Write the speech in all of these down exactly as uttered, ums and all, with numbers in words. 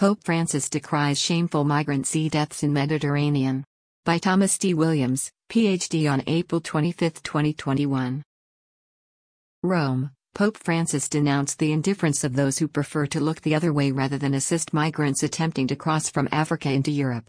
Pope Francis decries shameful migrant sea deaths in Mediterranean. By Thomas D. Williams, P H D on April twenty-fifth, twenty twenty-one. Rome, Pope Francis denounced the indifference of those who prefer to look the other way rather than assist migrants attempting to cross from Africa into Europe.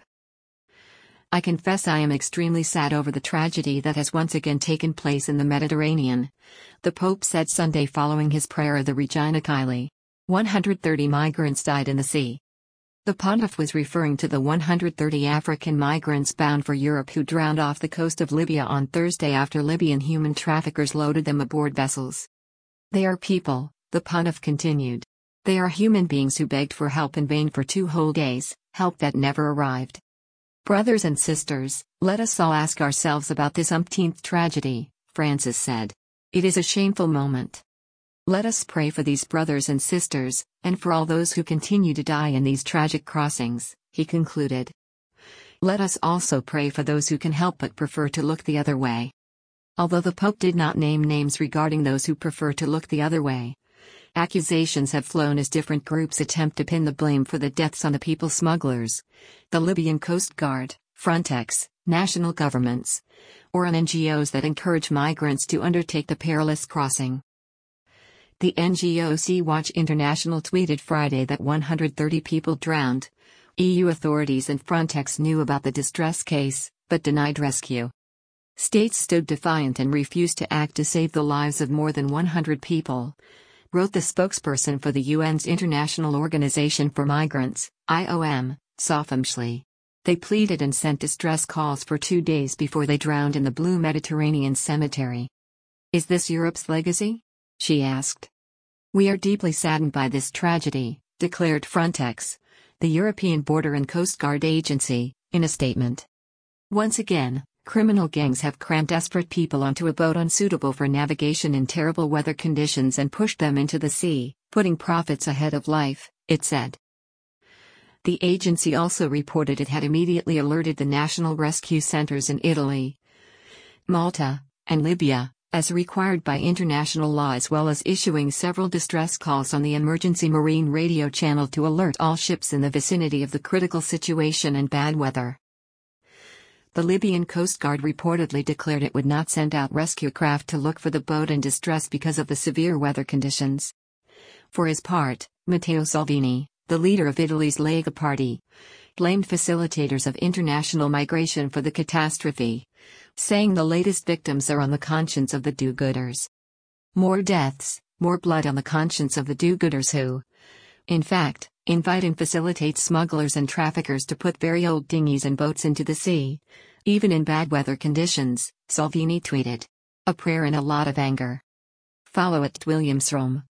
I confess I am extremely sad over the tragedy that has once again taken place in the Mediterranean, the Pope said Sunday following his prayer of the Regina Caeli. one hundred thirty migrants died in the sea. The pontiff was referring to the one hundred thirty African migrants bound for Europe who drowned off the coast of Libya on Thursday after Libyan human traffickers loaded them aboard vessels. They are people, the pontiff continued. They are human beings who begged for help in vain for two whole days, help that never arrived. Brothers and sisters, let us all ask ourselves about this umpteenth tragedy, Francis said. It is a shameful moment. Let us pray for these brothers and sisters, and for all those who continue to die in these tragic crossings, he concluded. Let us also pray for those who can help but prefer to look the other way. Although the Pope did not name names regarding those who prefer to look the other way, accusations have flown as different groups attempt to pin the blame for the deaths on the people smugglers, the Libyan Coast Guard, Frontex, national governments, or on N G Os that encourage migrants to undertake the perilous crossing. The N G O Sea Watch International tweeted Friday that one hundred thirty people drowned. E U authorities and Frontex knew about the distress case, but denied rescue. States stood defiant and refused to act to save the lives of more than one hundred people, wrote the spokesperson for the U N's International Organization for Migrants, I O M, Sopham Shli. They pleaded and sent distress calls for two days before they drowned in the Blue Mediterranean Cemetery. Is this Europe's legacy? She asked. We are deeply saddened by this tragedy, declared Frontex, the European Border and Coast Guard Agency, in a statement. Once again, criminal gangs have crammed desperate people onto a boat unsuitable for navigation in terrible weather conditions and pushed them into the sea, putting profits ahead of life, it said. The agency also reported it had immediately alerted the national rescue centers in Italy, Malta, and Libya, as required by international law, as well as issuing several distress calls on the emergency marine radio channel to alert all ships in the vicinity of the critical situation and bad weather. The Libyan Coast Guard reportedly declared it would not send out rescue craft to look for the boat in distress because of the severe weather conditions. For his part, Matteo Salvini, the leader of Italy's Lega Party, blamed facilitators of international migration for the catastrophe, saying the latest victims are on the conscience of the do-gooders. More deaths, more blood on the conscience of the do-gooders who, in fact, invite and facilitate smugglers and traffickers to put very old dinghies and boats into the sea, even in bad weather conditions, Salvini tweeted. A prayer and a lot of anger. Follow at Williams Rome.